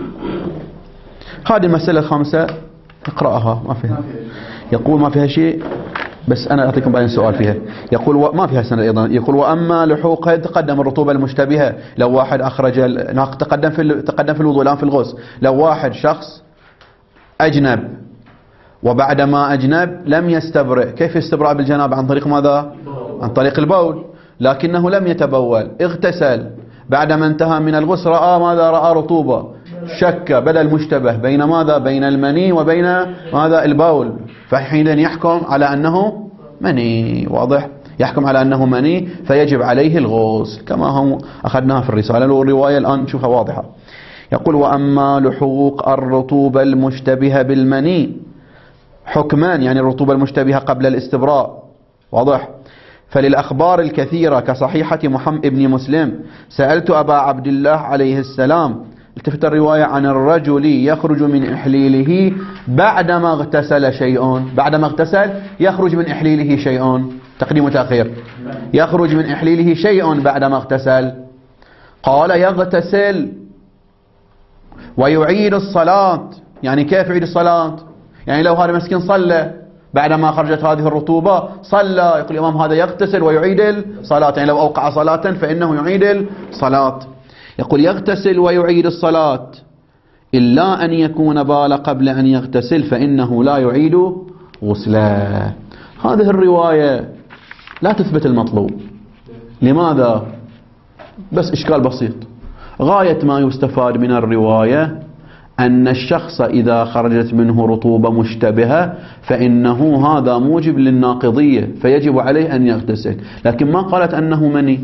هذه المسألة الخامسة اقرأها ما فيها. يقول ما فيها شيء، بس أنا أعطيكم بعدين سؤال فيها. يقول ما فيها سنة أيضا. يقول وأما لحوق تقدم الرطوبة المشتبهة، لو واحد أخرج تقدم في الوضوء الآن في الغسل، لو واحد شخص أجنب وبعدما أجنب لم يستبرئ، كيف يستبرئ بالجنابة؟ عن طريق ماذا؟ عن طريق البول، لكنه لم يتبول، اغتسل، بعدما انتهى من الغسل رأى ماذا؟ رأى رطوبة، شك بدل المشتبه بين ماذا؟ بين المني وبين ماذا؟ البول، فحينئذ يحكم على أنه مني. واضح؟ يحكم على أنه مني فيجب عليه الغسل كما هم أخذناها في الرسالة، والرواية الآن نشوفها واضحة. يقول وأما لحوق الرطوبة المشتبهة بالمني حكمان، يعني الرطوبة المشتبهة قبل الاستبراء، واضح؟ فللأخبار الكثيرة كصحيحة محمد بن مسلم سألت أبا عبد الله عليه السلام، التفت الرواية عن الرجل يخرج من إحليله بعدما اغتسل شيء، بعدما اغتسل يخرج من إحليله شيء، تقديم وتأخير، يخرج من إحليله شيء بعدما اغتسل، قال يغتسل ويعيد الصلاة. يعني كيف يعيد الصلاة؟ يعني لو هذا مسكين صلى بعدما خرجت هذه الرطوبة صلى، يقول الإمام هذا يغتسل ويعيد الصلاة، يعني لو أوقع صلاة فإنه يعيد الصلاة. يقول يغتسل ويعيد الصلاة إلا أن يكون بال قبل أن يغتسل فإنه لا يعيد غسلا. هذه الرواية لا تثبت المطلوب. لماذا؟ بس إشكال بسيط. غاية ما يستفاد من الرواية أن الشخص إذا خرجت منه رطوبة مشتبهة فإنه هذا موجب للناقضية فيجب عليه أن يغتسل، لكن ما قالت أنه مني.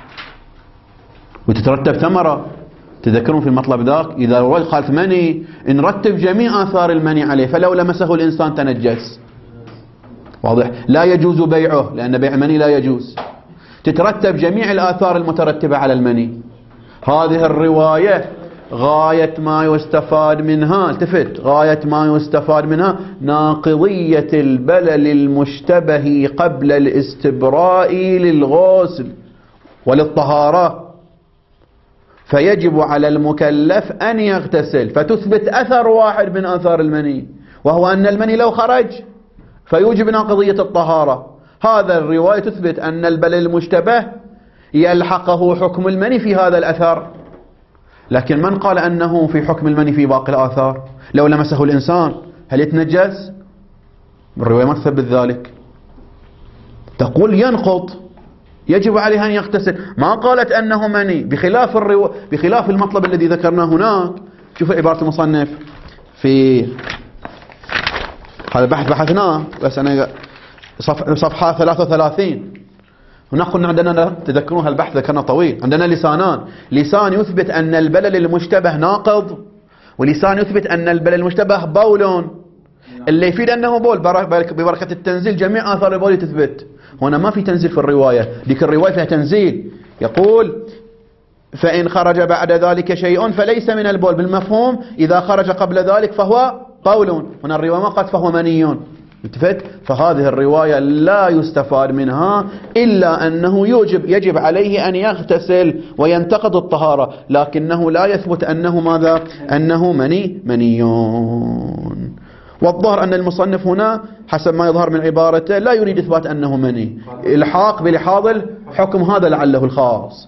وتترتب ثمرة، تذكرون في المطلب ذاك إذا قالت مني نرتب جميع آثار المني عليه، فلو لمسه الإنسان تنجس، واضح؟ لا يجوز بيعه لأن بيع المني لا يجوز، تترتب جميع الآثار المترتبة على المني. هذه الرواية غاية ما يستفاد منها، التفت، غاية ما يستفاد منها ناقضية البلل المشتبه قبل الاستبراء للغسل وللطهارة، فيجب على المكلف أن يغتسل، فتثبت أثر واحد من آثار المني، وهو أن المني لو خرج فيوجب ناقضية الطهارة. هذا الرواية تثبت أن البلل المشتبه يلحقه حكم المني في هذا الأثر، لكن من قال أنه في حكم المني في باقي الآثار؟ لو لمسه الإنسان هل يتنجس؟ الرواية ما تثبت ذلك، تقول ينقض، يجب عليه أن يغتسل، ما قالت أنه مني، بخلاف المطلب الذي ذكرناه هناك. شوف عبارة المصنف في هذا بحث بحثناه، بس أنا صفحة 33 هناك قلنا عندنا، تذكرون هالبحث ذكرنا طويل، عندنا لسانان، لسان يثبت أن البلل المشتبه ناقض، ولسان يثبت أن البلل المشتبه بول، اللي يفيد أنه بول ببركة التنزيل جميع آثار البول تثبت. هنا ما في تنزيل في الرواية، ذيك الرواية فيها تنزيل، يقول فإن خرج بعد ذلك شيء فليس من البول، بالمفهوم إذا خرج قبل ذلك فهو بول، هنا الرواية ما قالت فهو مني، التفت. فهذه الرواية لا يستفاد منها إلا أنه يجب عليه أن يغتسل وينتقض الطهارة، لكنه لا يثبت أنه ماذا؟ أنه منيون. والظاهر أن المصنف هنا حسب ما يظهر من عبارته لا يريد إثبات أنه مني، الحاق بلحاظ الحكم هذا لعله الخاص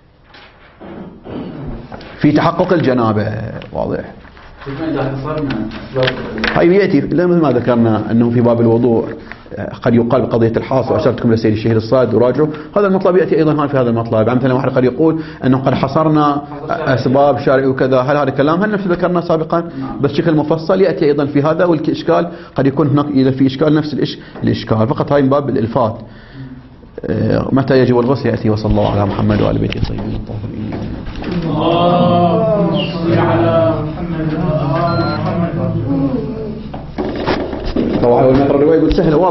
في تحقق الجنابة، واضح؟ هاي يأتي ما ذكرنا أنه في باب الوضوء قد يقال بقضية الحاصر، أشرتكم لسيد الشهيد الصاد وراجعوا هذا المطلب، يأتي أيضا في هذا المطلب. مثلا واحد قد يقول أنه قد حصرنا أسباب شرعي وكذا، هل هذا الكلام هل نفس ذكرنا سابقا بس بشكل مفصل؟ يأتي أيضا في هذا، والإشكال قد يكون هناك إذا في إشكال نفس الإشكال، فقط هاي من باب الإلفات. متى يجب الغسل يأتي. وصلى الله على محمد وآل بيته الطيبين الطاهرين. اللهم صل على محمد وآل محمد. طبعا أول ما يقرأ الرواية يقول سهلة